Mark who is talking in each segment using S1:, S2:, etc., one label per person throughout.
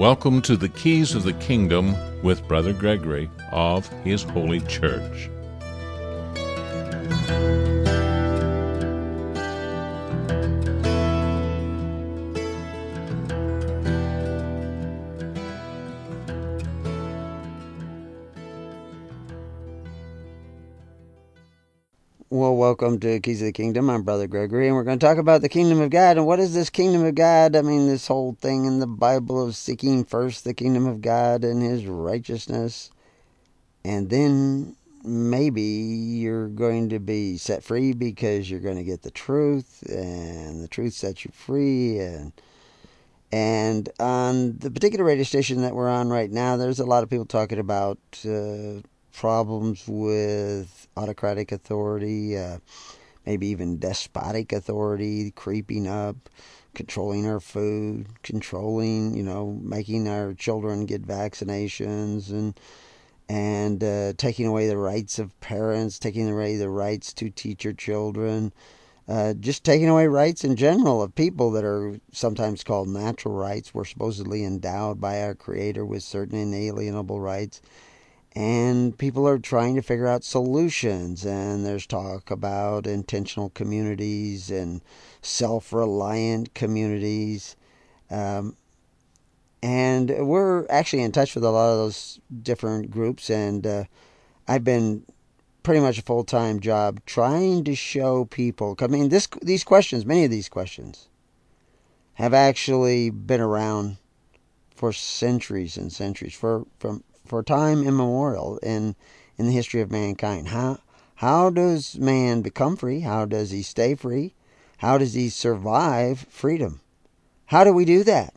S1: Welcome to the Keys of the Kingdom with Brother Gregory of His Holy Church.
S2: Well, welcome to Keys of the Kingdom. I'm Brother Gregory, and we're going to talk about the Kingdom of God. And what is this Kingdom of God? I mean, this whole thing in the Bible of seeking first the Kingdom of God and His righteousness. And then maybe you're going to be set free because you're going to get the truth, and the truth sets you free. And on the particular radio station that we're on right now, there's a lot of people talking about problems with autocratic authority, maybe even despotic authority creeping up, controlling our food, controlling, making our children get vaccinations and taking away the rights of parents, taking away the rights to teach your children, just taking away rights in general of people that are sometimes called natural rights. We're supposedly endowed by our Creator with certain inalienable rights. And people are trying to figure out solutions, and there's talk about intentional communities and self-reliant communities. And we're actually in touch with a lot of those different groups, and I've been pretty much a full-time job trying to show people. I mean, these questions, many of these questions, have actually been around for centuries and centuries, for time immemorial in the history of mankind. How does man become free? How does he stay free? How does he survive freedom? How do we do that?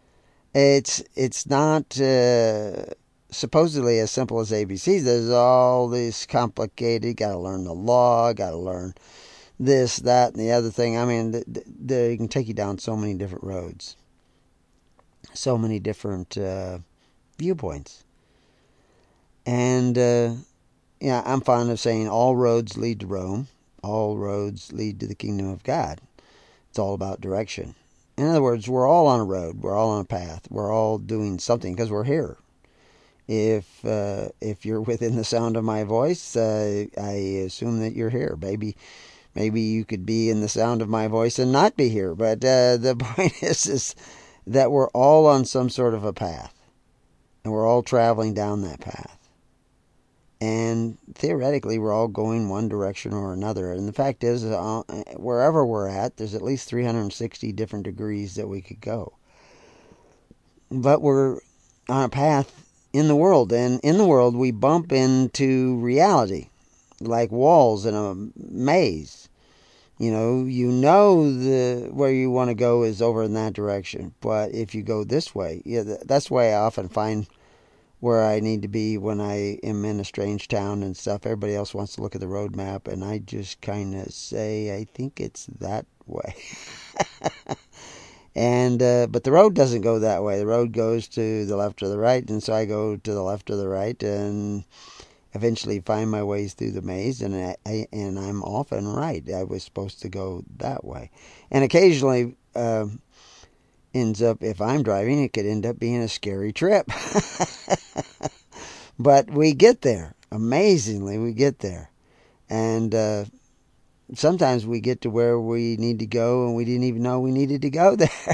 S2: It's not supposedly as simple as ABCs. There's all this complicated. Got to learn the law. Got to learn this, that, and the other thing. I mean, they can take you down so many different roads, so many different viewpoints. And, I'm fond of saying all roads lead to Rome. All roads lead to the kingdom of God. It's all about direction. In other words, we're all on a road. We're all on a path. We're all doing something because we're here. If you're within the sound of my voice, I assume that you're here. Maybe you could be in the sound of my voice and not be here. But the point is that we're all on some sort of a path. And we're all traveling down that path. And theoretically, we're all going one direction or another. And the fact is, wherever we're at, there's at least 360 different degrees that we could go. But we're on a path in the world. And in the world, we bump into reality, like walls in a maze. Where you want to go is over in that direction. But if you go this way, that's why I often find where I need to be when I am in a strange town and stuff. Everybody else wants to look at the road map, and I just kind of say, I think it's that way. And but the road doesn't go that way. The road goes to the left or the right, and so I go to the left or the right, and eventually find my ways through the maze, and I'm often right. I was supposed to go that way. And occasionally ends up, if I'm driving, it could end up being a scary trip. But we get there. Amazingly, we get there. And sometimes we get to where we need to go and we didn't even know we needed to go there.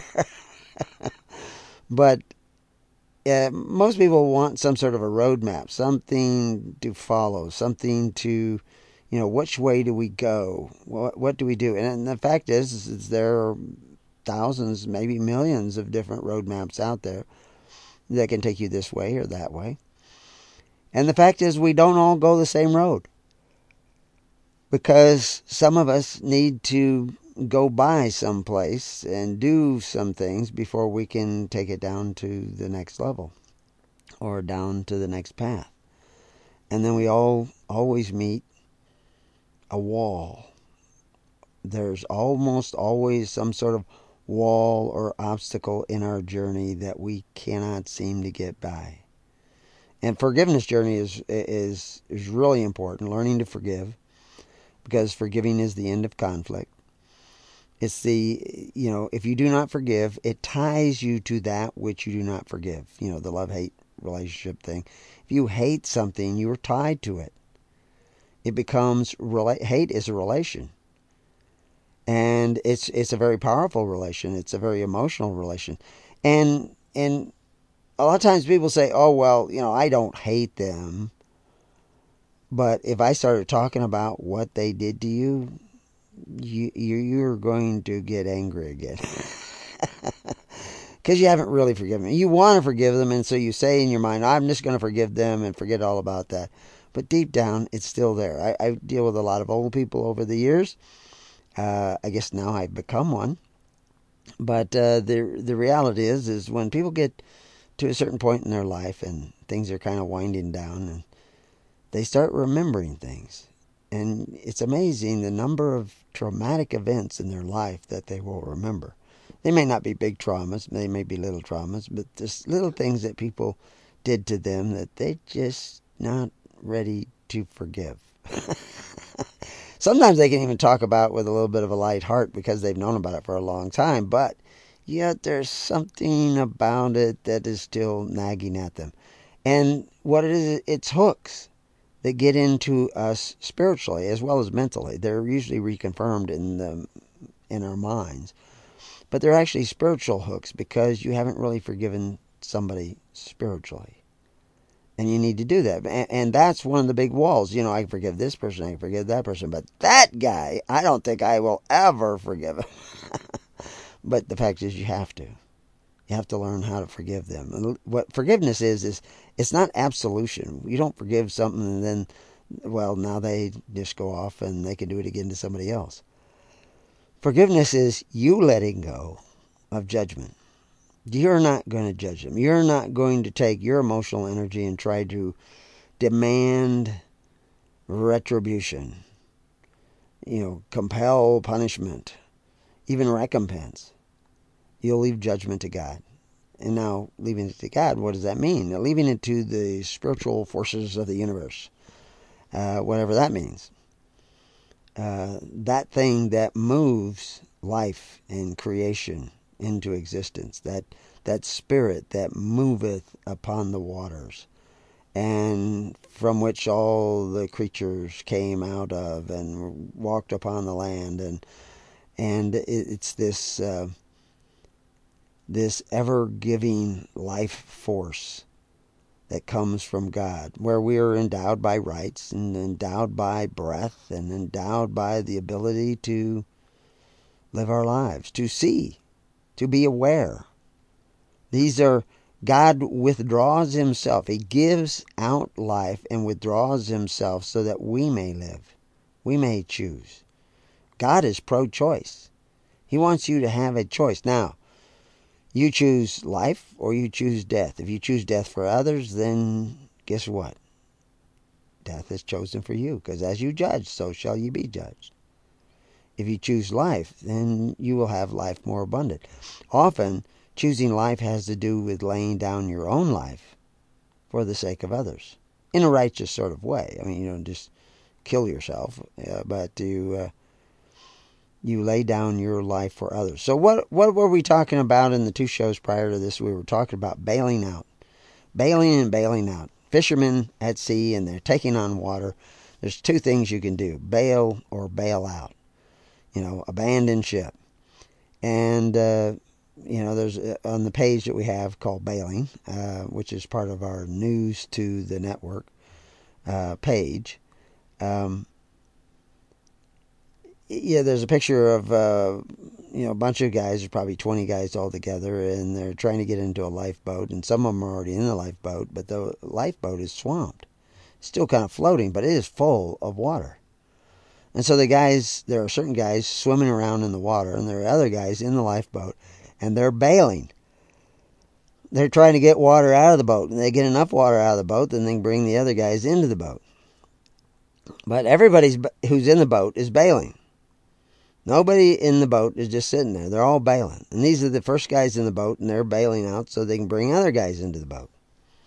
S2: But most people want some sort of a roadmap, something to follow, something to, which way do we go? What do we do? And the fact is there are thousands, maybe millions of different roadmaps out there that can take you this way or that way. And the fact is we don't all go the same road, because some of us need to go by someplace and do some things before we can take it down to the next level or down to the next path. And then we all always meet a wall. There's almost always some sort of wall or obstacle in our journey that we cannot seem to get by. And forgiveness journey is really important, learning to forgive, because forgiving is the end of conflict. It's if you do not forgive, it ties you to that which you do not forgive. The love-hate relationship thing. If you hate something, you are tied to it. It becomes, hate is a relation. And it's a very powerful relation. It's a very emotional relation. And a lot of times people say, oh, well, I don't hate them. But if I started talking about what they did to you, you're going to get angry again. Because you haven't really forgiven them. You want to forgive them, and so you say in your mind, I'm just going to forgive them and forget all about that. But deep down, it's still there. I deal with a lot of old people over the years. I guess now I've become one. But the reality is when people get to a certain point in their life and things are kind of winding down, and they start remembering things. And it's amazing the number of traumatic events in their life that they will remember. They may not be big traumas, they may be little traumas, but just little things that people did to them that they're just not ready to forgive. Sometimes they can even talk about with a little bit of a light heart because they've known about it for a long time, but yet there's something about it that is still nagging at them. And what it is, it's hooks that get into us spiritually as well as mentally. They're usually reconfirmed in our minds. But they're actually spiritual hooks because you haven't really forgiven somebody spiritually. And you need to do that. And that's one of the big walls. I can forgive this person, I can forgive that person. But that guy, I don't think I will ever forgive him. But the fact is you have to. You have to learn how to forgive them. And what forgiveness is it's not absolution. You don't forgive something and then, now they just go off and they can do it again to somebody else. Forgiveness is you letting go of judgment. You're not going to judge them. You're not going to take your emotional energy and try to demand retribution, compel punishment, even recompense. You'll leave judgment to God. And now, leaving it to God, what does that mean? Now, leaving it to the spiritual forces of the universe, whatever that means. That thing that moves life and creation into existence, that spirit that moveth upon the waters, and from which all the creatures came out of and walked upon the land, and it's this ever-giving life force that comes from God, where we are endowed by rights and endowed by breath and endowed by the ability to live our lives, to see, to be aware. These are, God withdraws himself. He gives out life and withdraws himself so that we may live. We may choose. God is pro-choice. He wants you to have a choice. Now, you choose life or you choose death. If you choose death for others, then guess what? Death is chosen for you, because as you judge, so shall you be judged. If you choose life, then you will have life more abundant. Often, choosing life has to do with laying down your own life for the sake of others, in a righteous sort of way. I mean, you don't just kill yourself, but you lay down your life for others. So what were we talking about in the two shows prior to this? We were talking about bailing out. Bailing and bailing out. Fishermen at sea, and they're taking on water. There's two things you can do: bail or bail out. Abandon ship. And, there's on the page that we have called Bailing, which is part of our News to the Network page. There's a picture of, a bunch of guys. There's probably 20 guys all together, and they're trying to get into a lifeboat, and some of them are already in the lifeboat, but the lifeboat is swamped. It's still kind of floating, but it is full of water. And so there are certain guys swimming around in the water, and there are other guys in the lifeboat, and they're bailing. They're trying to get water out of the boat, and they get enough water out of the boat, then they can bring the other guys into the boat. But everybody who's in the boat is bailing. Nobody in the boat is just sitting there. They're all bailing. And these are the first guys in the boat, and they're bailing out so they can bring other guys into the boat.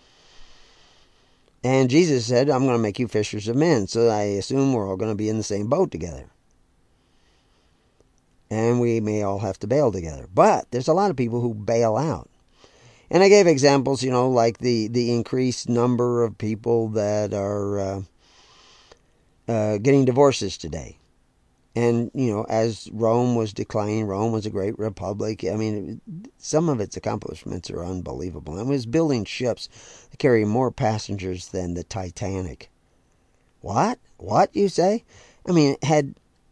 S2: And Jesus said, I'm going to make you fishers of men. So I assume we're all going to be in the same boat together. and we may all have to bail together. But there's a lot of people who bail out. And I gave examples, like the increased number of people that are getting divorces today. And, as Rome was declining, Rome was a great republic. I mean, some of its accomplishments are unbelievable. And it was building ships that carry more passengers than the Titanic. What? What, you say? I mean, it had,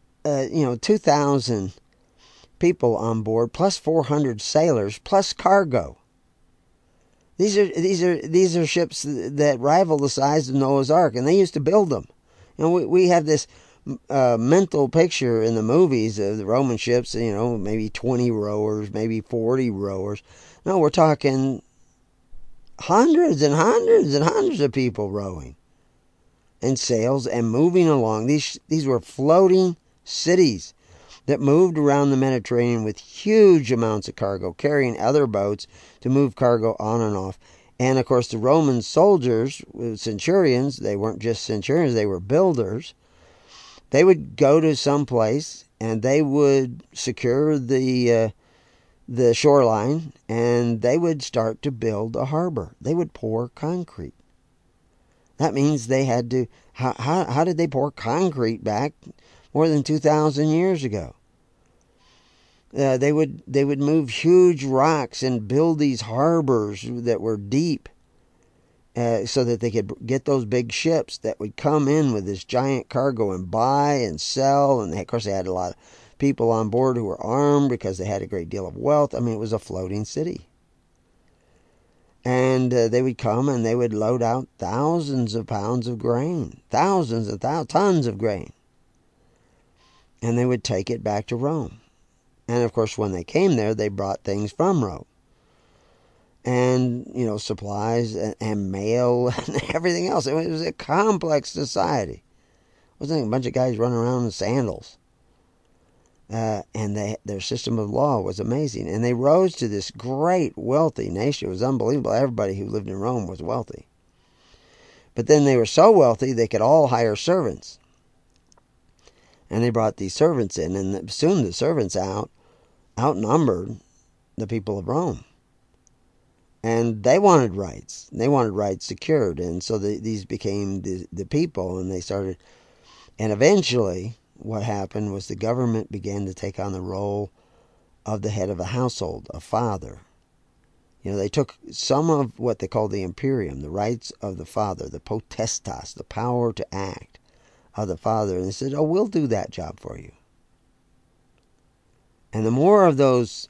S2: 2,000 people on board, plus 400 sailors, plus cargo. These are ships that rival the size of Noah's Ark, and they used to build them. We have this mental picture in the movies of the Roman ships, maybe 20 rowers, maybe 40 rowers. No, we're talking hundreds and hundreds and hundreds of people rowing and sails and moving along. These were floating cities that moved around the Mediterranean with huge amounts of cargo, carrying other boats to move cargo on and off. And, of course, the Roman soldiers, centurions, they weren't just centurions, they were builders. They would go to some place and they would secure the shoreline, and they would start to build a harbor. They would pour concrete. That means they had to... How did they pour concrete back more than 2,000 years ago? They would move huge rocks and build these harbors that were deep, so that they could get those big ships that would come in with this giant cargo and buy and sell. And of course, they had a lot of people on board who were armed because they had a great deal of wealth. I mean, it was a floating city. And they would come and they would load out thousands of pounds of grain, thousands and tons of grain. And they would take it back to Rome. And, of course, when they came there, they brought things from Rome. And, supplies and mail and everything else. It was a complex society. It wasn't a bunch of guys running around in sandals. And their system of law was amazing. And they rose to this great, wealthy nation. It was unbelievable. Everybody who lived in Rome was wealthy. But then they were so wealthy, they could all hire servants. And they brought these servants in. And soon the servants outnumbered the people of Rome. And they wanted rights. They wanted rights secured. And so these became the people. And they started... And eventually... what happened was the government began to take on the role of the head of a household, a father. They took some of what they call the imperium, the rights of the father, the potestas, the power to act of the father, and they said, we'll do that job for you. And the more of those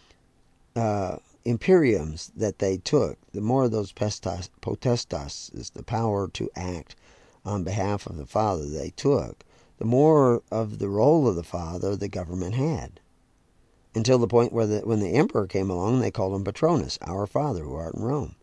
S2: imperiums that they took, the more of those potestas, is the power to act on behalf of the father, they took, the more of the role of the father the government had. Until the point where when the emperor came along, they called him Patronus, our father who art in Rome.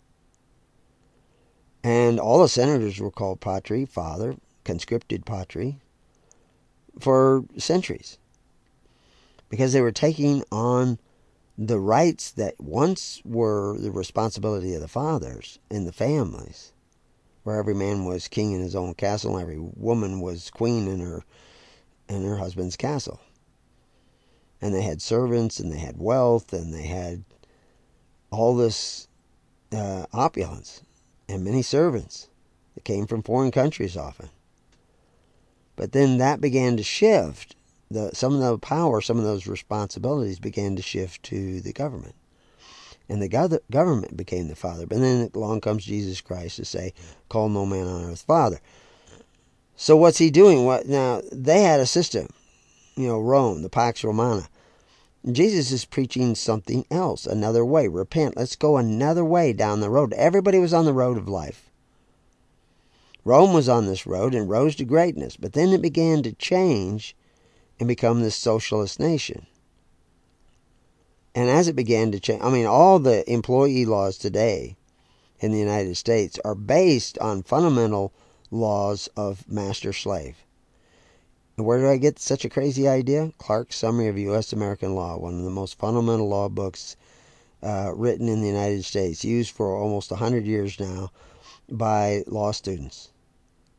S2: And all the senators were called patri, father, conscripted patri, for centuries. Because they were taking on the rights that once were the responsibility of the fathers in the families, where every man was king in his own castle and every woman was queen in her husband's castle. And they had servants and they had wealth and they had all this opulence and many servants that came from foreign countries often. But then that began to shift. Some of the power, some of those responsibilities began to shift to the government. And the government became the father. But then along comes Jesus Christ to say, call no man on earth father. So what's he doing? Now, they had a system, Rome, the Pax Romana. Jesus is preaching something else, another way. Repent. Let's go another way down the road. Everybody was on the road of life. Rome was on this road and rose to greatness. But then it began to change and become this socialist nation. And as it began to change, all the employee laws today in the United States are based on fundamental laws of master-slave. And where did I get such a crazy idea? Clark's Summary of U.S. American Law, one of the most fundamental law books written in the United States, used for almost 100 years now by law students.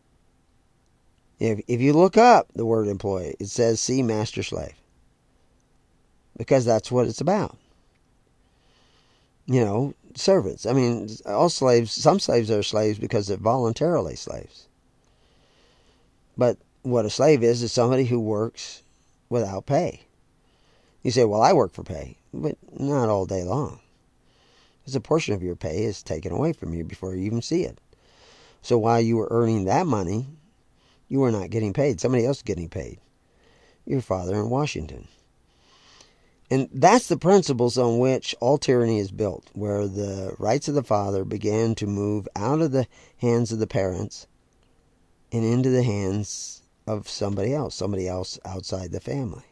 S2: If you look up the word employee, it says see master-slave. because that's what it's about. Servants. I mean, all slaves, some slaves are slaves because they're voluntarily slaves. But what a slave is somebody who works without pay. You say, well, I work for pay, but not all day long. Because a portion of your pay is taken away from you before you even see it. So while you were earning that money, you were not getting paid. Somebody else is getting paid. Your father in Washington. And that's the principles on which all tyranny is built, where the rights of the father began to move out of the hands of the parents and into the hands of somebody else outside the family.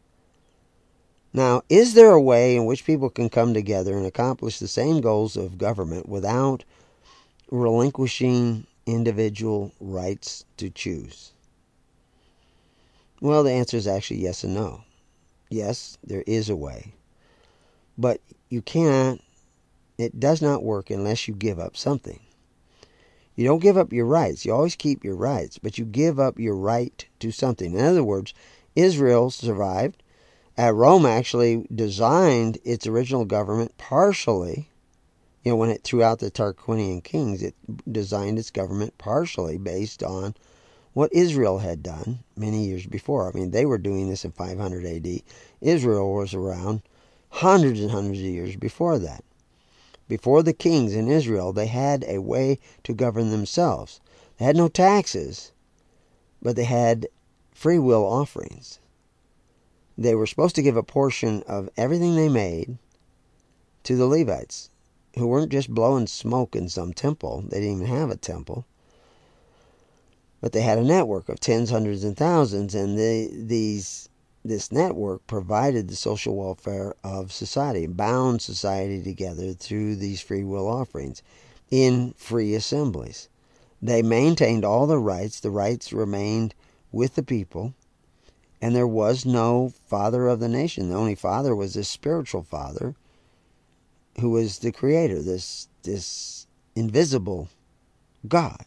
S2: Now, is there a way in which people can come together and accomplish the same goals of government without relinquishing individual rights to choose? Well, the answer is actually yes and no. Yes, there is a way. But you cannot, it does not work unless you give up something. You don't give up your rights. You always keep your rights, but you give up your right to something. In other words, Israel survived. Rome actually designed its original government partially. When it threw out the Tarquinian kings, it designed its government partially based on what Israel had done many years before. I mean, they were doing this in 500 AD. Israel was around hundreds and hundreds of years before that. Before the kings in Israel, they had a way to govern themselves. They had no taxes, but they had free will offerings. They were supposed to give a portion of everything they made to the Levites, who weren't just blowing smoke in some temple. They didn't even have a temple. But they had a network of tens, hundreds, and thousands, and this network provided the social welfare of society, bound society together through these free will offerings in free assemblies. They maintained all the rights. The rights remained with the people. And there was no father of the nation. The only father was this spiritual father who was the creator, this invisible God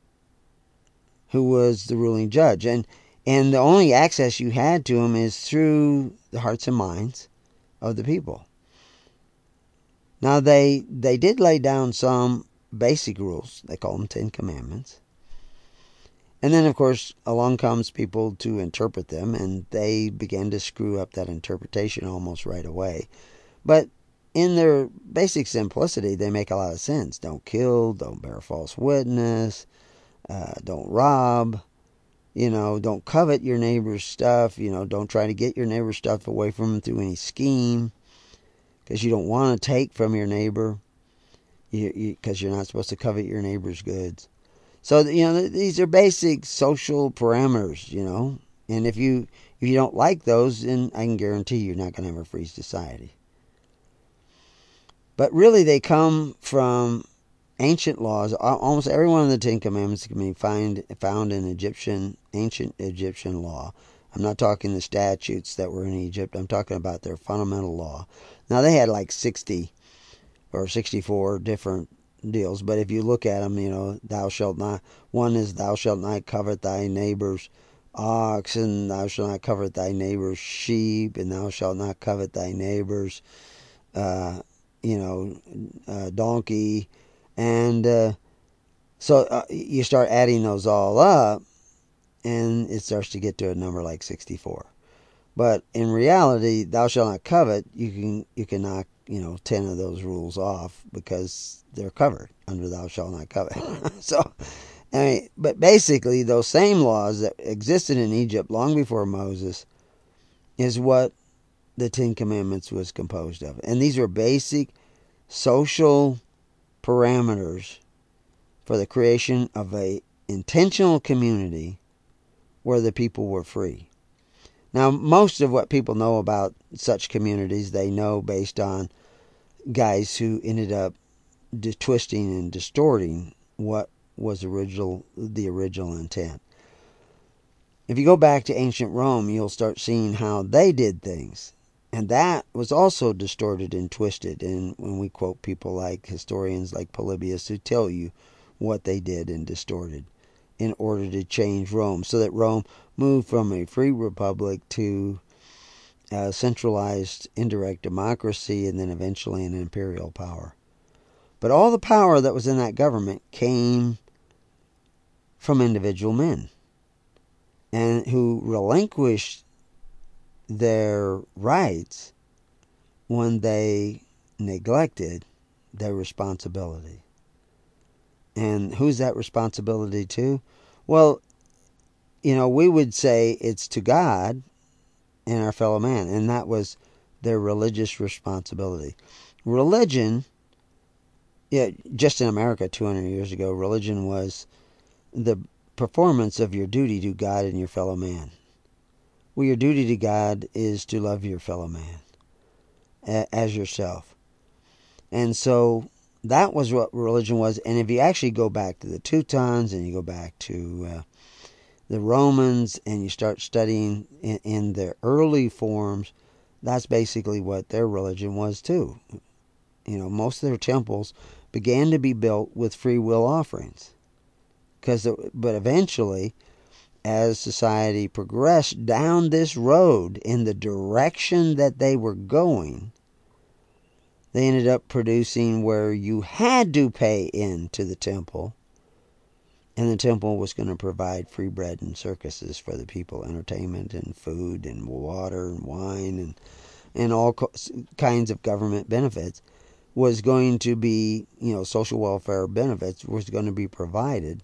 S2: who was the ruling judge. And the only access you had to him is through the hearts and minds of the people. Now, they did lay down some basic rules. They call them 10 Commandments. And then, of course, along comes people to interpret them, and they began to screw up that interpretation almost right away. But in their basic simplicity, they make a lot of sense. Don't kill, don't bear false witness, don't rob, don't covet your neighbor's stuff, don't try to get your neighbor's stuff away from them through any scheme, because you don't want to take from your neighbor, because you're not supposed to covet your neighbor's goods. So, these are basic social parameters, and if you don't like those, then I can guarantee you're not going to have a free society. But really, they come from ancient laws. Almost every one of the 10 Commandments can be found in ancient Egyptian law. I'm not talking the statutes that were in Egypt. I'm talking about their fundamental law. Now, they had like 60 or 64 different deals, but if you look at them, thou shalt not. One is thou shalt not covet thy neighbor's ox, and thou shalt not covet thy neighbor's sheep, and thou shalt not covet thy neighbor's, donkey, and so you start adding those all up, and it starts to get to a number like 64. But in reality, thou shalt not covet. You can knock 10 of those rules off because they're covered under thou shalt not covet. So, but basically, those same laws that existed in Egypt long before Moses is what the 10 Commandments was composed of. And these were basic social parameters for the creation of a intentional community where the people were free. Now, most of what people know about such communities, they know based on guys who ended up twisting and distorting what was the original intent. If you go back to ancient Rome, you'll start seeing how they did things. And that was also distorted and twisted. And when we quote people like historians like Polybius who tell you what they did and distorted in order to change Rome, so that Rome moved from a free republic to centralized indirect democracy, and then eventually an imperial power. But all the power that was in that government came from individual men, and who relinquished their rights when they neglected their responsibility. And who's that responsibility to? Well, we would say it's to God and our fellow man, and that was their religious responsibility. Religion, just in America 200 years ago, religion was the performance of your duty to God and your fellow man. Well, your duty to God is to love your fellow man as yourself. And so that was what religion was. And if you actually go back to the Teutons and you go back to the Romans and you start studying in their early forms, that's basically what their religion was too. Most of their temples began to be built with free will offerings. But eventually, as society progressed down this road in the direction that they were going, they ended up producing where you had to pay into the temple, and the temple was going to provide free bread and circuses for the people, entertainment and food and water and wine and all kinds of government benefits was going to be, social welfare benefits was going to be provided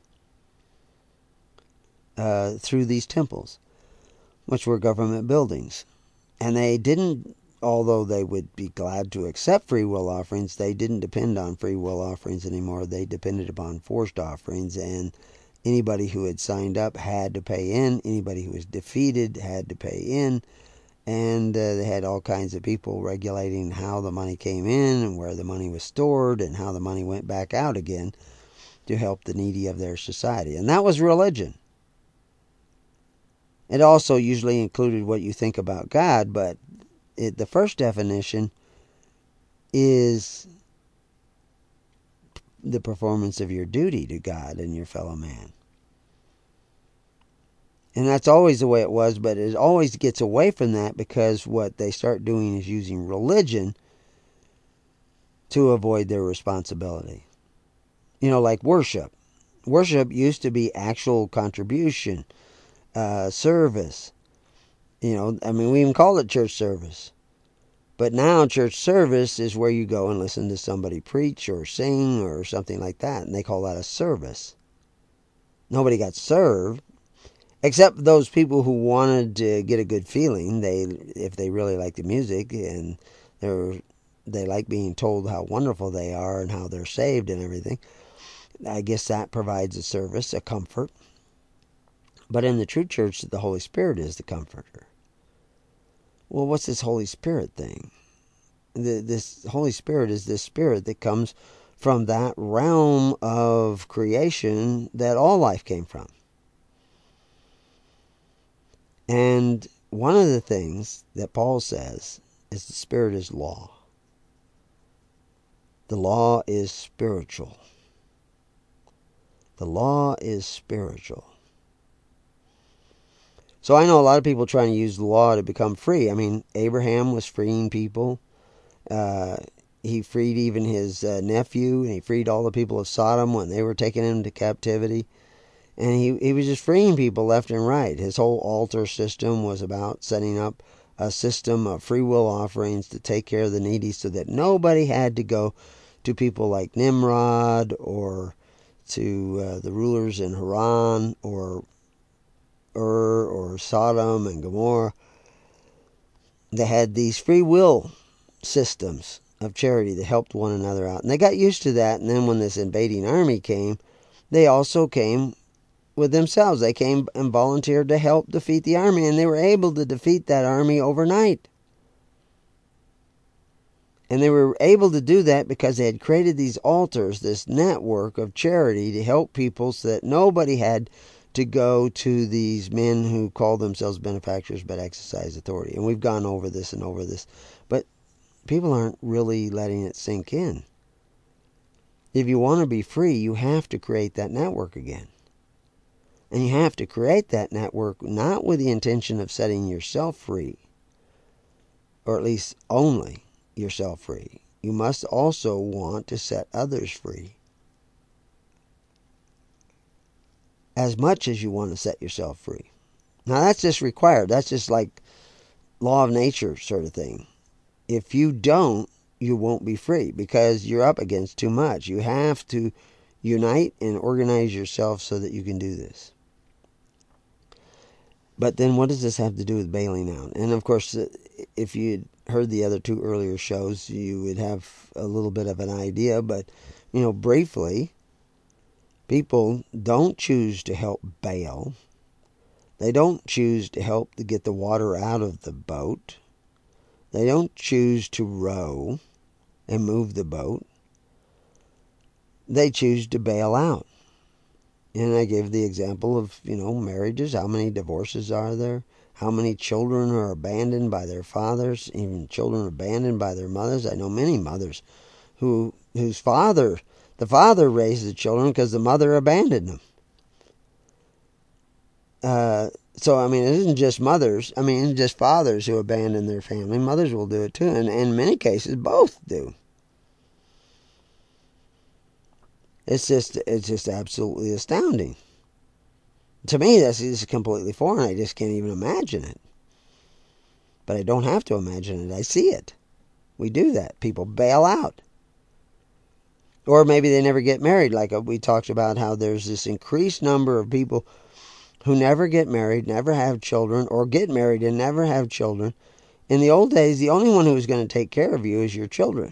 S2: through these temples, which were government buildings. And they didn't, although they would be glad to accept free will offerings, they didn't depend on free will offerings anymore. They depended upon forced offerings, and anybody who had signed up had to pay in. Anybody who was defeated had to pay in. And they had all kinds of people regulating how the money came in and where the money was stored and how the money went back out again to help the needy of their society. And that was religion. It also usually included what you think about God, but the first definition is the performance of your duty to God and your fellow man. And that's always the way it was, but it always gets away from that because what they start doing is using religion to avoid their responsibility. Like worship. Worship used to be actual contribution, service. We even call it church service. But now church service is where you go and listen to somebody preach or sing or something like that, and they call that a service. Nobody got served, except those people who wanted to get a good feeling. If they really like the music and they like being told how wonderful they are and how they're saved and everything, I guess that provides a service, a comfort. But in the true church, the Holy Spirit is the comforter. Well, what's this Holy Spirit thing? This Holy Spirit is this spirit that comes from that realm of creation that all life came from. And one of the things that Paul says is the Spirit is law. The law is spiritual. The law is spiritual. So I know a lot of people trying to use the law to become free. Abraham was freeing people. He freed even his nephew, and he freed all the people of Sodom when they were taking him to captivity. And he was just freeing people left and right. His whole altar system was about setting up a system of free will offerings to take care of the needy so that nobody had to go to people like Nimrod or to the rulers in Haran or Ur or Sodom and Gomorrah. They had these free will systems of charity that helped one another out. And they got used to that. And then when this invading army came, they also came with themselves. They came and volunteered to help defeat the army. And they were able to defeat that army overnight. And they were able to do that because they had created these altars, this network of charity to help people so that nobody had to go to these men who call themselves benefactors but exercise authority. And we've gone over this and over this. But people aren't really letting it sink in. If you want to be free, you have to create that network again. And you have to create that network not with the intention of setting yourself free, or at least only yourself free. You must also want to set others free as much as you want to set yourself free. Now that's just required. That's just like law of nature sort of thing. If you don't, you won't be free because you're up against too much. You have to unite and organize yourself so that you can do this. But then what does this have to do with bailing out? And of course, if you'd heard the other two earlier shows, you would have a little bit of an idea. But, briefly, people don't choose to help bail. They don't choose to help to get the water out of the boat. They don't choose to row and move the boat. They choose to bail out. And I gave the example of, marriages. How many divorces are there? How many children are abandoned by their fathers? Even children abandoned by their mothers. I know many mothers the father raised the children because the mother abandoned them. So, it isn't just mothers. It's just fathers who abandon their family. Mothers will do it too. And in many cases, both do. It's just absolutely astounding. To me, this is completely foreign. I just can't even imagine it. But I don't have to imagine it. I see it. We do that. People bail out. Or maybe they never get married. Like we talked about how there's this increased number of people who never get married, never have children, or get married and never have children. In the old days, the only one who was going to take care of you is your children.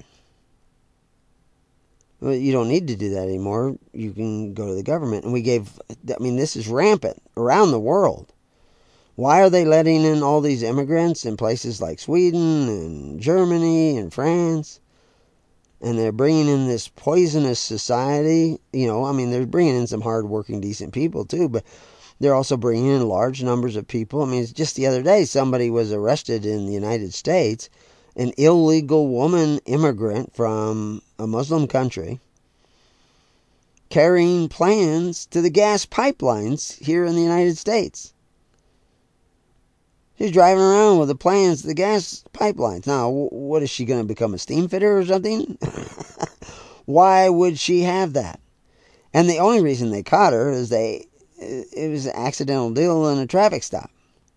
S2: Well, you don't need to do that anymore. You can go to the government. And this is rampant around the world. Why are they letting in all these immigrants in places like Sweden and Germany and France? And they're bringing in this poisonous society. They're bringing in some hardworking, decent people too, but they're also bringing in large numbers of people. It's just the other day somebody was arrested in the United States, an illegal woman immigrant from a Muslim country, carrying plans to the gas pipelines here in the United States. She's driving around with the plans to the gas pipelines. Now, what is she going to become, a steam fitter or something? Why would she have that? And the only reason they caught her is it was an accidental deal in a traffic stop.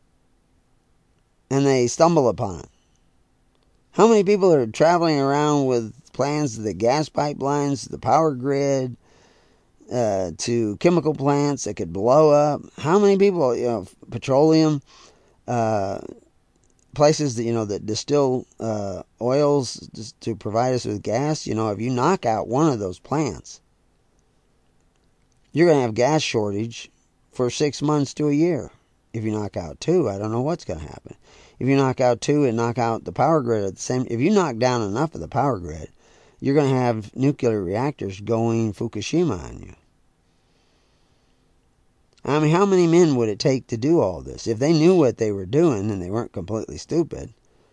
S2: And they stumble upon it. How many people are traveling around with plans to the gas pipelines, the power grid, to chemical plants that could blow up? How many people, petroleum, places that distill oils to provide us with gas? If you knock out one of those plants, you're going to have gas shortage for 6 months to a year. If you knock out two, I don't know what's going to happen. If you knock out two and knock out the power grid at the same, if you knock down enough of the power grid, you're going to have nuclear reactors going Fukushima on you. How many men would it take to do all this? If they knew what they were doing and they weren't completely stupid,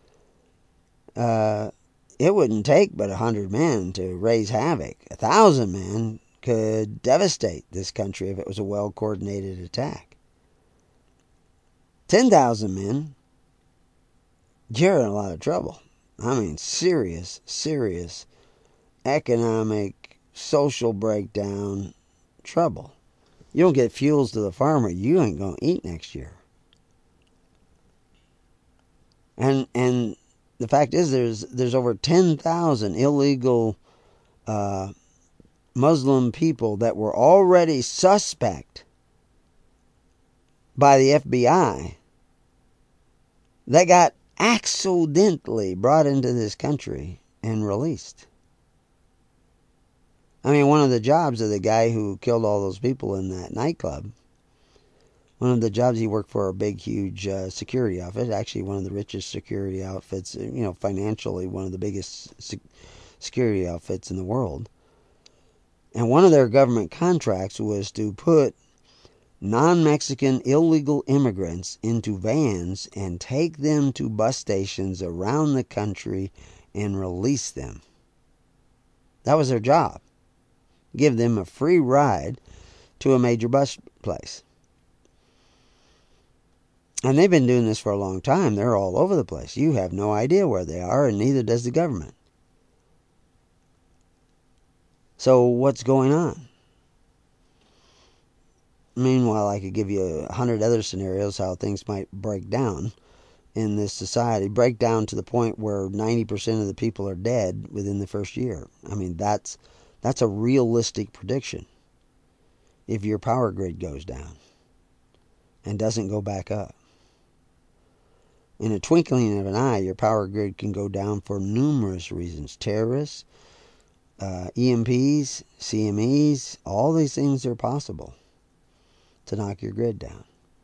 S2: it wouldn't take but 100 men to raise havoc. 1,000 men could devastate this country if it was a well-coordinated attack. 10,000 men, you're in a lot of trouble. Serious economic, social breakdown trouble. You don't get fuels to the farmer, you ain't going to eat next year. And the fact is there's over 10,000 illegal Muslim people that were already suspect by the FBI that got accidentally brought into this country and released. One of the jobs of the guy who killed all those people in that nightclub, one of the jobs, he worked for a big, huge security outfit, actually one of the richest security outfits, financially one of the biggest security outfits in the world. And one of their government contracts was to put non-Mexican illegal immigrants into vans and take them to bus stations around the country and release them. That was their job. Give them a free ride to a major bus place. And they've been doing this for a long time. They're all over the place. You have no idea where they are, and neither does the government. So what's going on? Meanwhile, I could give you 100 other scenarios how things might break down in this society. Break down to the point where 90% of the people are dead within the first year. I mean, that's a realistic prediction if your power grid goes down and doesn't go back up. In a twinkling of an eye, your power grid can go down for numerous reasons. Terrorists, EMPs, CMEs, all these things are possible to knock your grid down.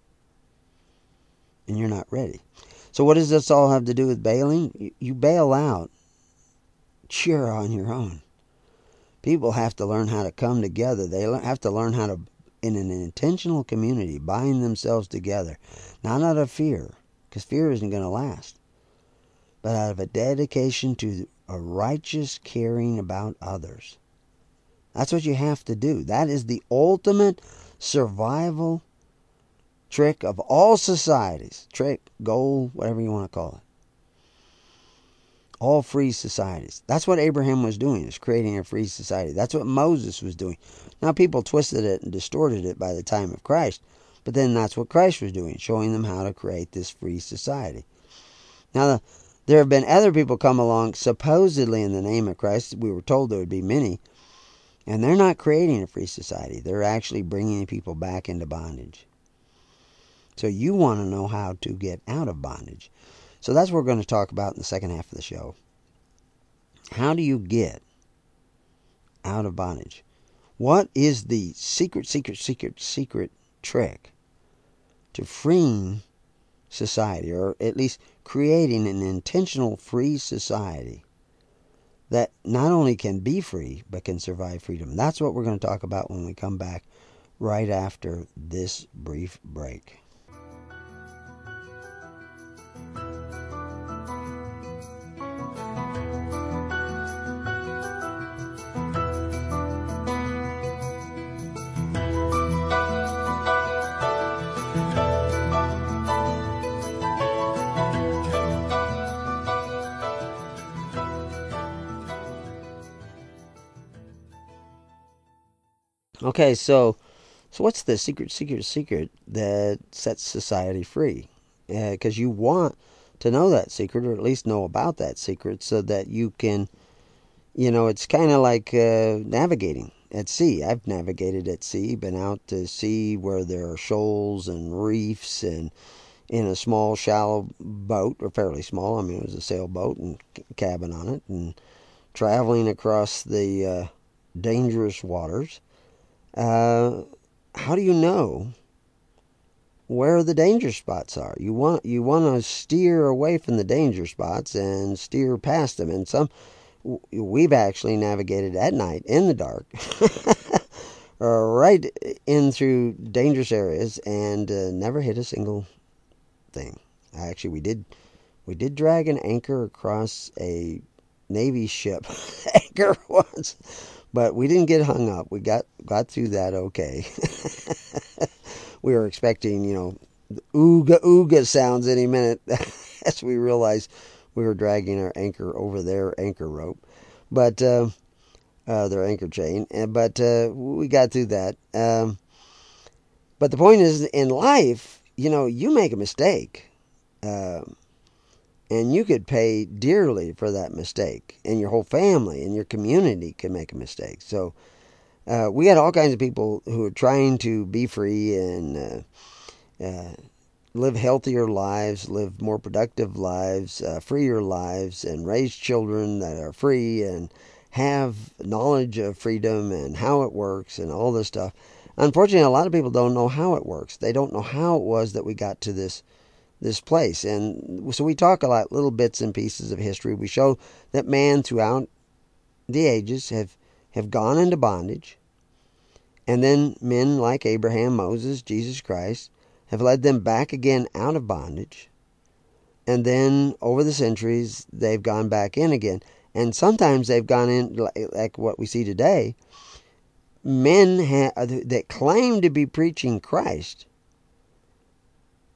S2: And you're not ready. So what does this all have to do with bailing? You bail out. You're on your own. People have to learn how to come together. They have to learn how to, in an intentional community, bind themselves together. Not out of fear, because fear isn't going to last, but out of a dedication to a righteous caring about others. That's what you have to do. That is the ultimate survival trick of all societies. Trick, goal, whatever you want to call it. All free societies. That's what Abraham was doing, is creating a free society. That's what Moses was doing. Now people twisted it and distorted it by the time of Christ, but then that's what Christ was doing, showing them how to create this free society. Now there have been other people come along supposedly in the name of Christ. We were told there would be many, and they're not creating a free society. They're actually bringing people back into bondage. So you want to know how to get out of bondage. So that's what we're going to talk about in the second half of the show. How do you get out of bondage? What is the secret trick to freeing society, or at least creating an intentional free society that not only can be free, but can survive freedom? That's what we're going to talk about when we come back right after this brief break. Okay, so what's the secret that sets society free? Because you want to know that secret, or at least know about that secret, so that you can, it's kind of like navigating at sea. I've navigated at sea, been out to sea where there are shoals and reefs, and in a small, shallow boat, or fairly small. I mean, it was a sailboat and cabin on it, and traveling across the dangerous waters. How do you know where the danger spots are? You want to steer away from the danger spots and steer past them. And we've actually navigated at night in the dark, right in through dangerous areas, and never hit a single thing. Actually, we did drag an anchor across a Navy ship anchor once. But we didn't get hung up. We got through that okay. We were expecting, the ooga ooga sounds any minute as we realized we were dragging our anchor over their anchor rope, but their anchor chain. But we got through that. But the point is, in life, you make a mistake. And you could pay dearly for that mistake. And your whole family and your community can make a mistake. So we had all kinds of people who are trying to be free and live healthier lives, live more productive lives, freer lives, and raise children that are free and have knowledge of freedom and how it works and all this stuff. Unfortunately, a lot of people don't know how it works. They don't know how it was that we got to this place. And so we talk a lot, little bits and pieces of history. We show that man throughout the ages have gone into bondage. And then men like Abraham, Moses, Jesus Christ have led them back again out of bondage. And then over the centuries, they've gone back in again. And sometimes they've gone in, like what we see today, men that claim to be preaching Christ,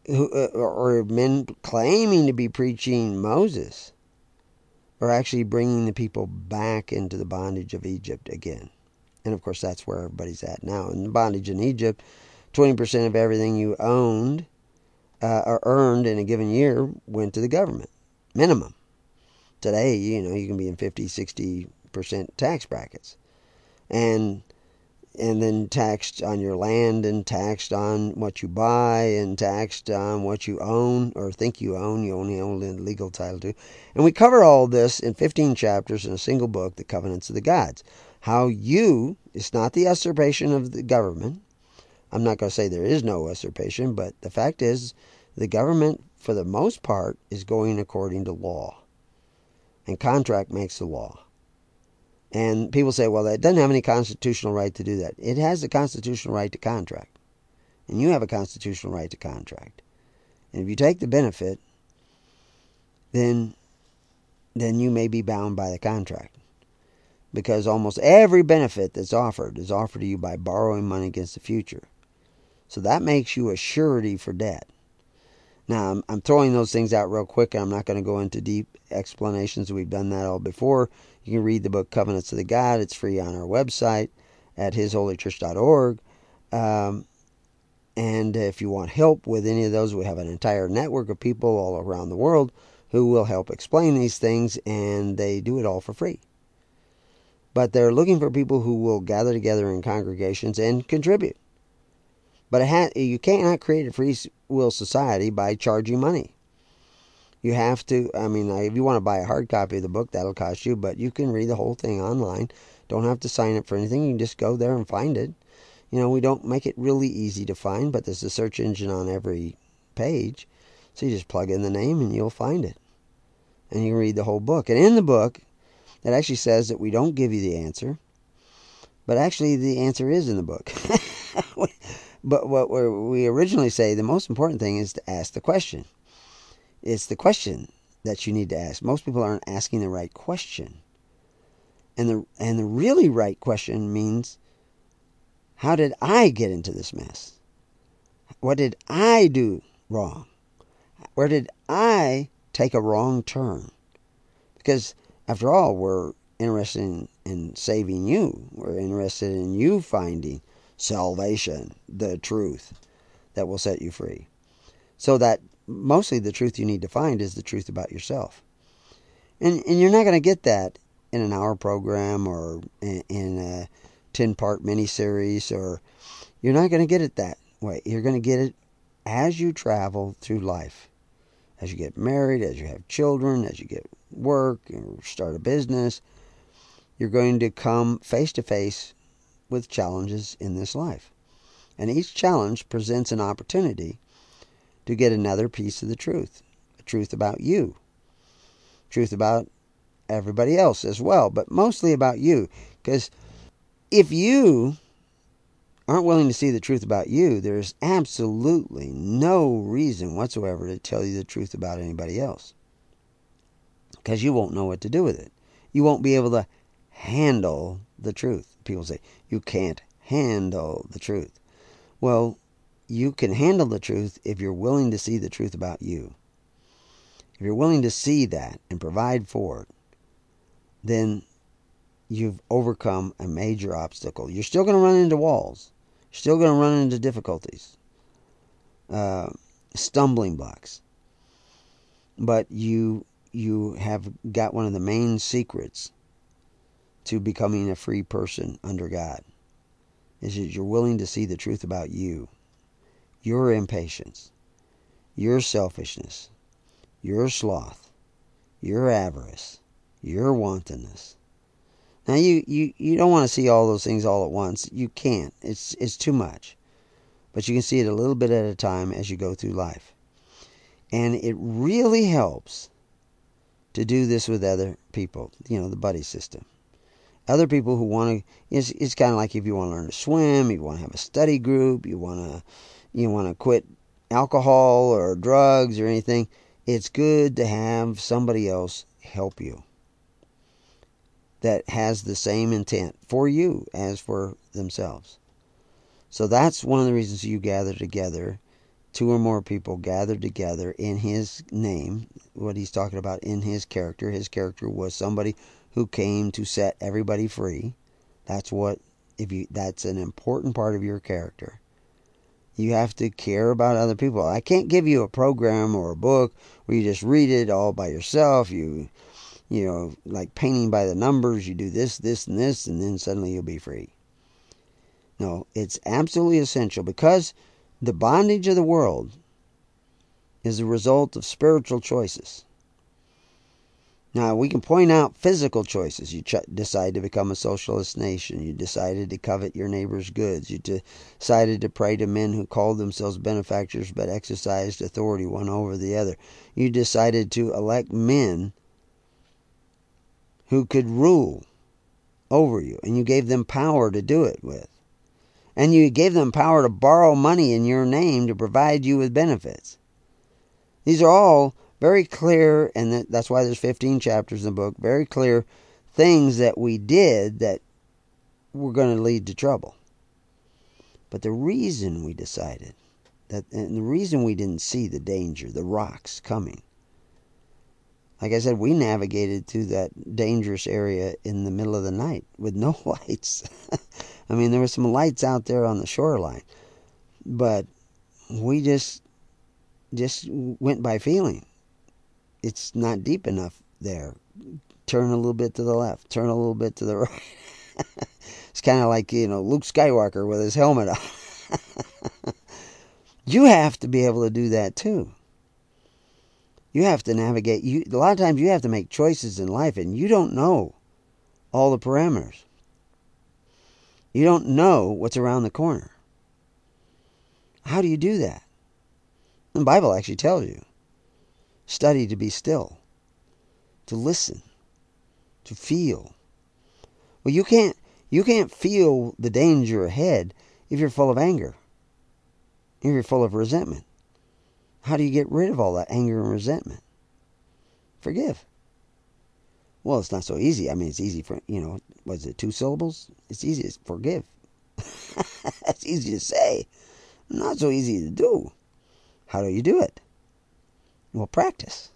S2: or men claiming to be preaching Moses are actually bringing the people back into the bondage of Egypt again. And of course, that's where everybody's at now. In the bondage in Egypt, 20% of everything you owned or earned in a given year went to the government, minimum. Today, you can be in 50, 60% tax brackets. And then taxed on your land, and taxed on what you buy, and taxed on what you own or think you own. You only own the legal title to. And we cover all this in 15 chapters in a single book, The Covenants of the Gods. How it's not the usurpation of the government. I'm not going to say there is no usurpation, but the fact is the government, for the most part, is going according to law. And contract makes the law. And people say, well, it doesn't have any constitutional right to do that. It has the constitutional right to contract. And you have a constitutional right to contract. And if you take the benefit, then you may be bound by the contract. Because almost every benefit that's offered is offered to you by borrowing money against the future. So that makes you a surety for debt. Now, I'm throwing those things out real quick, and I'm not going to go into deep explanations. We've done that all before. You can read the book Covenants of the God. It's free on our website at hisholychurch.org. And if you want help with any of those, we have an entire network of people all around the world who will help explain these things, and they do it all for free. But they're looking for people who will gather together in congregations and contribute. But you cannot create a free will society by charging money. You have to, if you want to buy a hard copy of the book, that'll cost you, but you can read the whole thing online. Don't have to sign up for anything. You can just go there and find it. We don't make it really easy to find, but there's a search engine on every page. So you just plug in the name and you'll find it. And you can read the whole book. And in the book, it actually says that we don't give you the answer. But actually, the answer is in the book. But what we originally say, the most important thing is to ask the question. It's the question that you need to ask. Most people aren't asking the right question. And the really right question means, how did I get into this mess? What did I do wrong? Where did I take a wrong turn? Because, after all, we're interested in saving you. We're interested in you finding salvation, the truth that will set you free. So that mostly the truth you need to find is the truth about yourself. And you're not going to get that in an hour program or in a 10-part mini-series, or you're not going to get it that way. You're going to get it as you travel through life. As you get married, as you have children, as you get work or start a business, you're going to come face to face with challenges in this life. And each challenge presents an opportunity to get another piece of the truth. A truth about you. Truth about everybody else as well, but mostly about you. Because if you aren't willing to see the truth about you, there's absolutely no reason whatsoever to tell you the truth about anybody else. Because you won't know what to do with it. You won't be able to handle the truth. People say, you can't handle the truth. Well, you can handle the truth if you're willing to see the truth about you. If you're willing to see that and provide for it, then you've overcome a major obstacle. You're still going to run into walls. You're still going to run into difficulties, stumbling blocks. But you have got one of the main secrets to becoming a free person under God, is that you're willing to see the truth about you, your impatience, your selfishness, your sloth, your avarice, your wantonness. Now, you don't want to see all those things all at once. You can't. It's too much. But you can see it a little bit at a time as you go through life. And it really helps to do this with other people, the buddy system. Other people who want to, it's kind of like if you want to learn to swim, you want to have a study group, you want to quit alcohol or drugs or anything. It's good to have somebody else help you that has the same intent for you as for themselves. So that's one of the reasons you gather together two or more people gathered together in his name, what he's talking about in his character. His character was somebody who came to set everybody free. That's an important part of your character. You have to care about other people. I can't give you a program or a book where you just read it all by yourself. You like painting by the numbers. You do this, this, and this, and then suddenly you'll be free. No, it's absolutely essential because the bondage of the world is a result of spiritual choices. Now, we can point out physical choices. You decide to become a socialist nation. You decided to covet your neighbor's goods. You decided to pray to men who called themselves benefactors but exercised authority one over the other. You decided to elect men who could rule over you, and you gave them power to do it with. And you gave them power to borrow money in your name to provide you with benefits. These are all very clear, and that's why there's 15 chapters in the book, very clear things that we did that were going to lead to trouble. But the reason we decided that, and the reason we didn't see the danger, the rocks coming, like I said, we navigated through that dangerous area in the middle of the night with no lights. I mean, there were some lights out there on the shoreline, but we just went by feeling. It's not deep enough there. Turn a little bit to the left. Turn a little bit to the right. It's kind of like, Luke Skywalker with his helmet on. You have to be able to do that too. You have to navigate. A lot of times you have to make choices in life and you don't know all the parameters. You don't know what's around the corner. How do you do that? The Bible actually tells you. Study to be still, to listen, to feel. Well, you can't feel the danger ahead if you're full of anger, if you're full of resentment. How do you get rid of all that anger and resentment? Forgive. Well, it's not so easy. I mean, it's easy for, was it 2 syllables? It's easy to forgive. That's easy to say. Not so easy to do. How do you do it? Well, practice.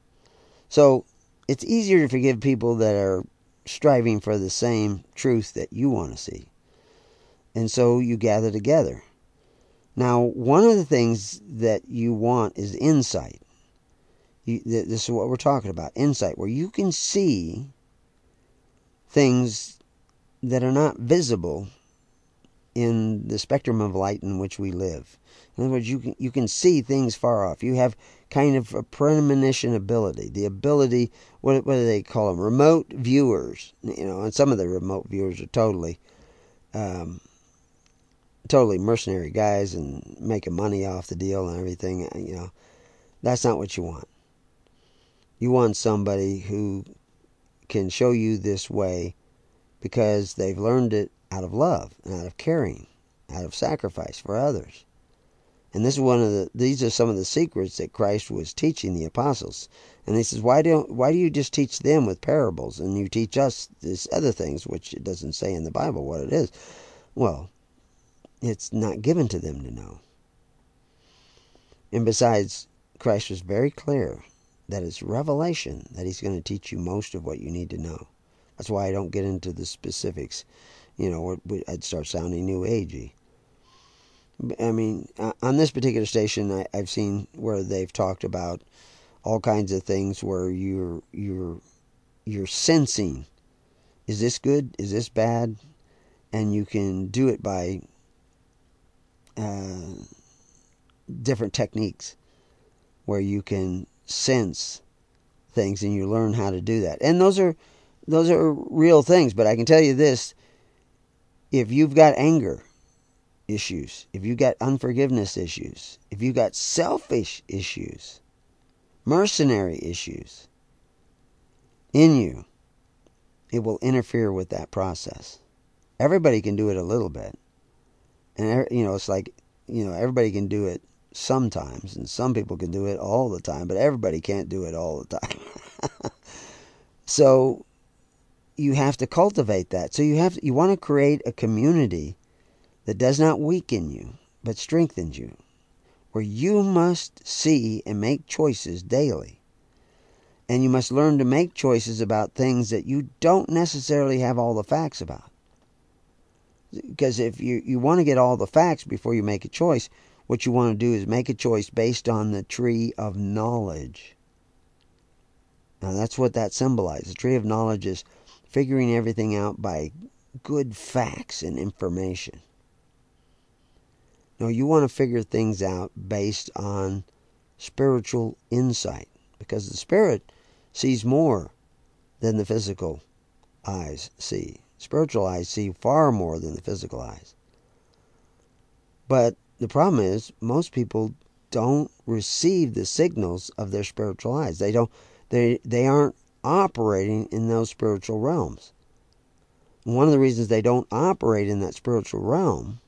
S2: So it's easier to forgive people that are striving for the same truth that you want to see. And so you gather together. Now, one of the things that you want is insight. This is what we're talking about, insight, where you can see things that are not visible in the spectrum of light in which we live. In other words, you can see things far off. You have kind of a premonition ability. The ability, what do they call them? Remote viewers. And some of the remote viewers are totally mercenary guys and making money off the deal and everything. That's not what you want. You want somebody who can show you this way because they've learned it out of love and out of caring, out of sacrifice for others. And this is these are some of the secrets that Christ was teaching the apostles. And he says, why do you just teach them with parables and you teach us these other things, which it doesn't say in the Bible what it is? Well, it's not given to them to know. And besides, Christ was very clear that it's revelation that he's going to teach you most of what you need to know. That's why I don't get into the specifics. I'd start sounding new agey. I mean, on this particular station, I've seen where they've talked about all kinds of things where you're sensing, is this good? Is this bad? And you can do it by different techniques where you can sense things and you learn how to do that. And those are real things. But I can tell you this: if you've got anger issues, if you've got unforgiveness issues, if you've got selfish issues, mercenary issues in you, it will interfere with that process. Everybody can do it a little bit. And, it's like, everybody can do it sometimes, and some people can do it all the time, but everybody can't do it all the time. So you have to cultivate that. So you want to create a community that does not weaken you, but strengthens you, where you must see and make choices daily. And you must learn to make choices about things that you don't necessarily have all the facts about. Because if you want to get all the facts before you make a choice, what you want to do is make a choice based on the tree of knowledge. Now that's what that symbolizes. The tree of knowledge is figuring everything out by good facts and information. No, you want to figure things out based on spiritual insight, because the spirit sees more than the physical eyes see. Spiritual eyes see far more than the physical eyes. But the problem is most people don't receive the signals of their spiritual eyes. They aren't operating in those spiritual realms. One of the reasons they don't operate in that spiritual realm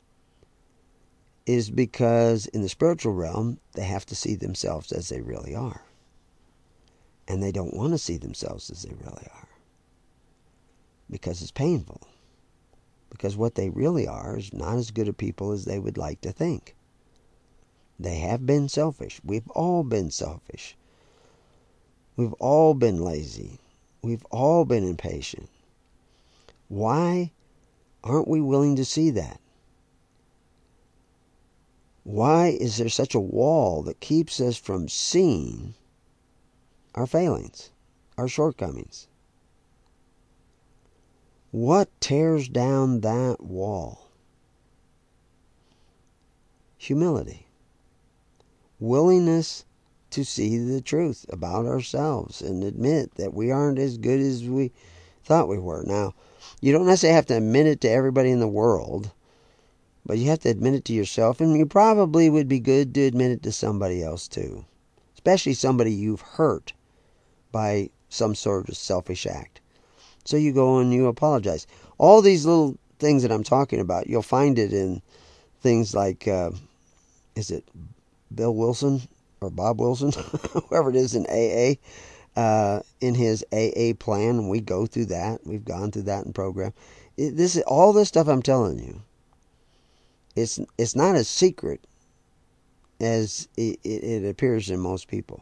S2: is because in the spiritual realm, they have to see themselves as they really are. And they don't want to see themselves as they really are, because it's painful. Because what they really are is not as good a people as they would like to think. They have been selfish. We've all been selfish. We've all been lazy. We've all been impatient. Why aren't we willing to see that? Why is there such a wall that keeps us from seeing our failings, our shortcomings? What tears down that wall? Humility. Willingness to see the truth about ourselves and admit that we aren't as good as we thought we were. Now, you don't necessarily have to admit it to everybody in the world, but you have to admit it to yourself, and you probably would be good to admit it to somebody else too, especially somebody you've hurt by some sort of selfish act. So you go and you apologize. All these little things that I'm talking about, you'll find it in things like, is it Bill Wilson or Bob Wilson, whoever it is in AA, in his AA plan. We go through that. We've gone through that in program. All this stuff I'm telling you, it's not as secret as it appears in most people,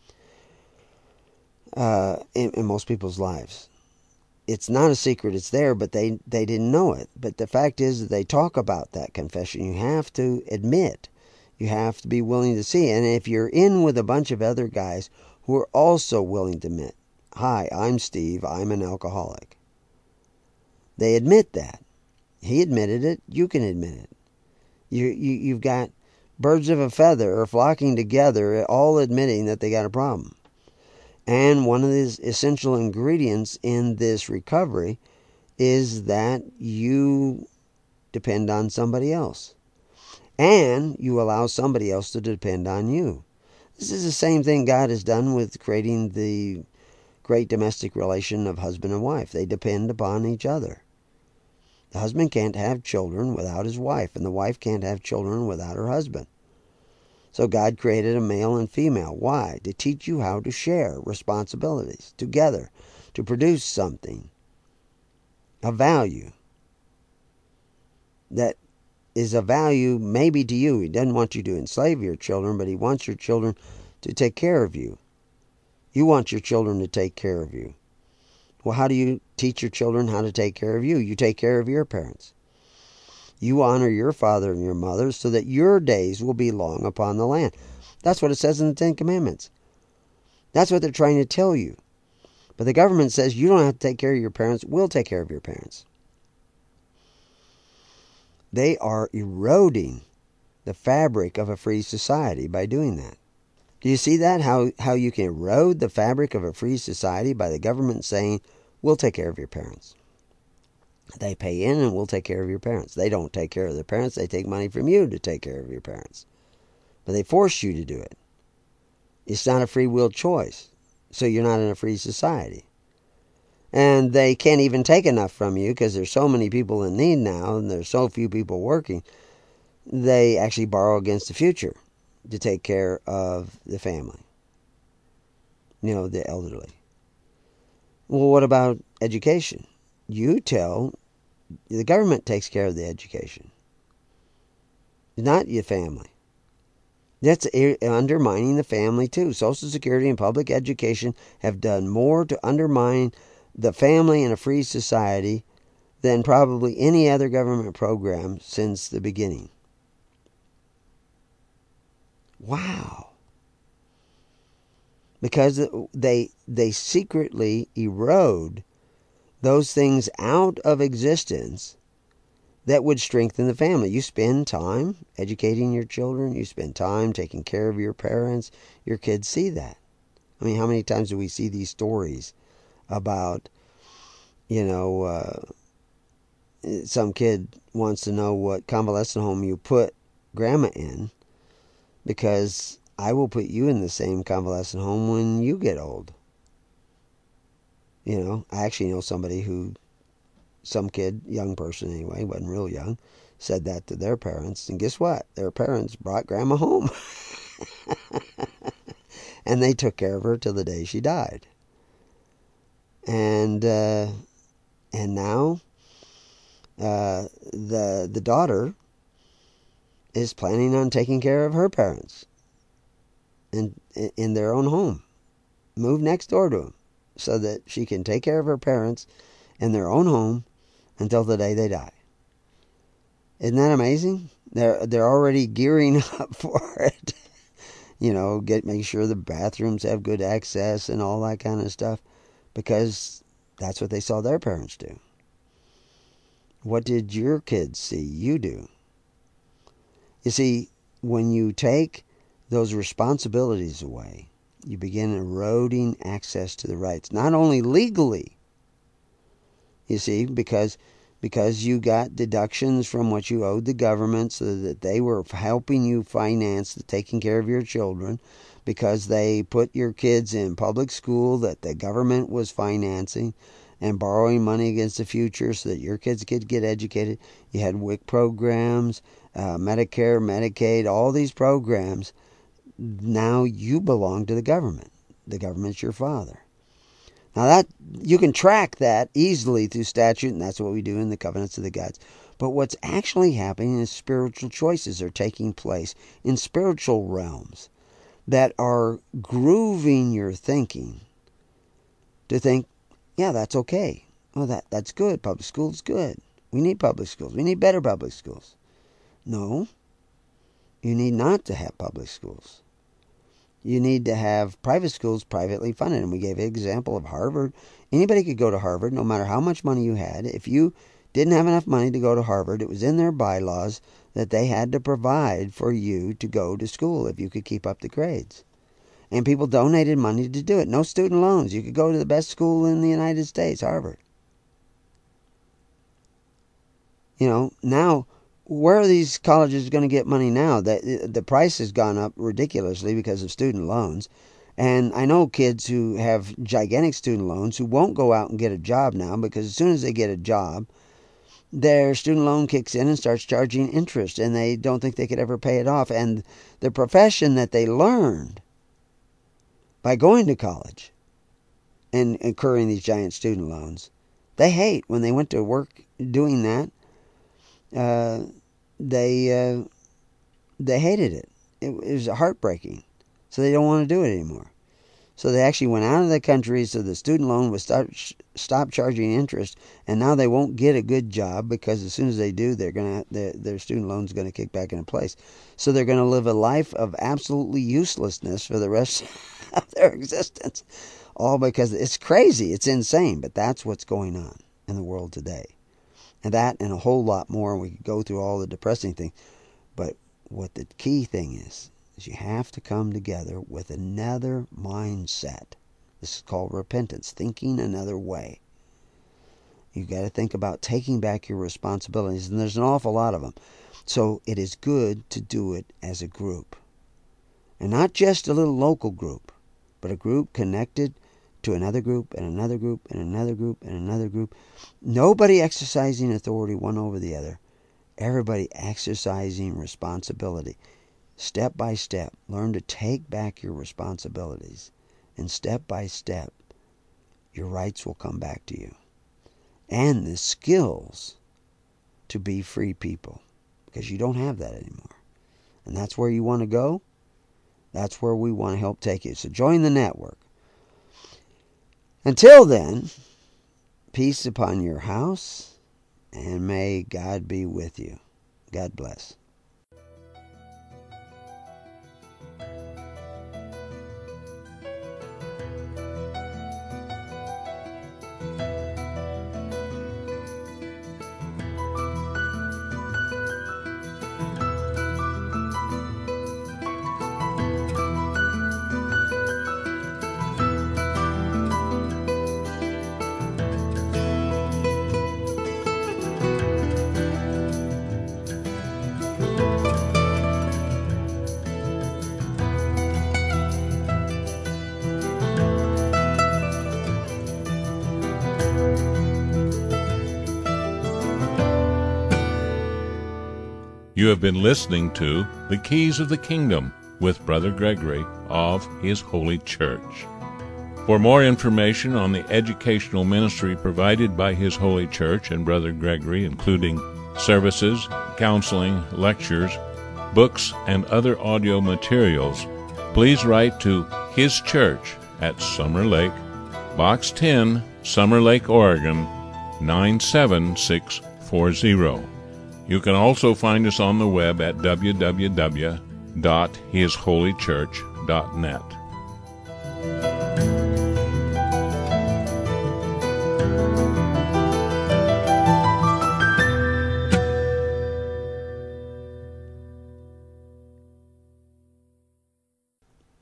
S2: in most people's lives. It's not a secret, it's there, but they didn't know it. But the fact is that they talk about that confession. You have to admit. You have to be willing to see. And if you're in with a bunch of other guys who are also willing to admit, hi, I'm Steve, I'm an alcoholic. They admit that. He admitted it, you can admit it. You've got birds of a feather are flocking together, all admitting that they got a problem. And one of the essential ingredients in this recovery is that you depend on somebody else. And you allow somebody else to depend on you. This is the same thing God has done with creating the great domestic relation of husband and wife. They depend upon each other. The husband can't have children without his wife, and the wife can't have children without her husband. So God created a male and female. Why? To teach you how to share responsibilities together, to produce something of value that is of value maybe to you. He doesn't want you to enslave your children, but he wants your children to take care of you. You want your children to take care of you. Well, how do you teach your children how to take care of you? You take care of your parents. You honor your father and your mother so that your days will be long upon the land. That's what it says in the Ten Commandments. That's what they're trying to tell you. But the government says you don't have to take care of your parents. We'll take care of your parents. They are eroding the fabric of a free society by doing that. Do you see that? How you can erode the fabric of a free society by the government saying, we'll take care of your parents. They pay in and we'll take care of your parents. They don't take care of their parents. They take money from you to take care of your parents. But they force you to do it. It's not a free will choice. So you're not in a free society. And they can't even take enough from you because there's so many people in need now and there's so few people working. They actually borrow against the future to take care of the family. The elderly. Well, what about education? The government takes care of the education. Not your family. That's undermining the family too. Social Security and public education have done more to undermine the family in a free society than probably any other government program since the beginning. Wow. Because they secretly erode those things out of existence that would strengthen the family. You spend time educating your children. You spend time taking care of your parents. Your kids see that. I mean, how many times do we see these stories about, some kid wants to know what convalescent home you put grandma in, because I will put you in the same convalescent home when you get old. I actually know somebody who, some kid, young person anyway, wasn't real young, said that to their parents. And guess what? Their parents brought grandma home. And they took care of her till the day she died. And now the daughter is planning on taking care of her parents in their own home. Move next door to them so that she can take care of her parents in their own home until the day they die. Isn't that amazing? They're already gearing up for it. Make sure the bathrooms have good access and all that kind of stuff, because that's what they saw their parents do. What did your kids see you do? You see, when you take those responsibilities away, you begin eroding access to the rights, not only legally, you see, because you got deductions from what you owed the government so that they were helping you finance the taking care of your children, because they put your kids in public school that the government was financing and borrowing money against the future so that your kids could get educated. You had WIC programs, Medicare, Medicaid, all these programs. Now you belong to the government. The government's your father. Now that you can track that easily through statute, and that's what we do in the Covenants of the Gods. But what's actually happening is spiritual choices are taking place in spiritual realms that are grooving your thinking to think, yeah, that's okay. Oh, that's good. Public school's good. We need public schools. We need better public schools. No, you need not to have public schools. You need to have private schools privately funded. And we gave an example of Harvard. Anybody could go to Harvard, no matter how much money you had. If you didn't have enough money to go to Harvard, it was in their bylaws that they had to provide for you to go to school if you could keep up the grades. And people donated money to do it. No student loans. You could go to the best school in the United States, Harvard. Now, where are these colleges going to get money now? The price has gone up ridiculously because of student loans. And I know kids who have gigantic student loans who won't go out and get a job now, because as soon as they get a job, their student loan kicks in and starts charging interest, and they don't think they could ever pay it off. And the profession that they learned by going to college and incurring these giant student loans, they hate. When they went to work doing that, they hated it. It was heartbreaking. So they don't want to do it anymore. So they actually went out of the country so the student loan would stop charging interest, and now they won't get a good job, because as soon as they do, their student loan's going to kick back into place. So they're going to live a life of absolutely uselessness for the rest of their existence. All because it's crazy. It's insane. But that's what's going on in the world today. And that and a whole lot more. We could go through all the depressing things. But what the key thing is you have to come together with another mindset. This is called repentance, thinking another way. You've got to think about taking back your responsibilities, and there's an awful lot of them. So it is good to do it as a group. And not just a little local group, but a group connected to another group and another group and another group and another group. Nobody exercising authority one over the other. Everybody exercising responsibility. Step by step, learn to take back your responsibilities. And step by step, your rights will come back to you. And the skills to be free people. Because you don't have that anymore. And that's where you want to go. That's where we want to help take you. So join the network. Until then, peace upon your house, and may God be with you. God bless.
S1: You have been listening to The Keys of the Kingdom with Brother Gregory of His Holy Church. For more information on the educational ministry provided by His Holy Church and Brother Gregory, including services, counseling, lectures, books, and other audio materials, please write to His Church at Summer Lake, Box 10, Summer Lake, Oregon, 97640. You can also find us on the web at www.hisholychurch.net.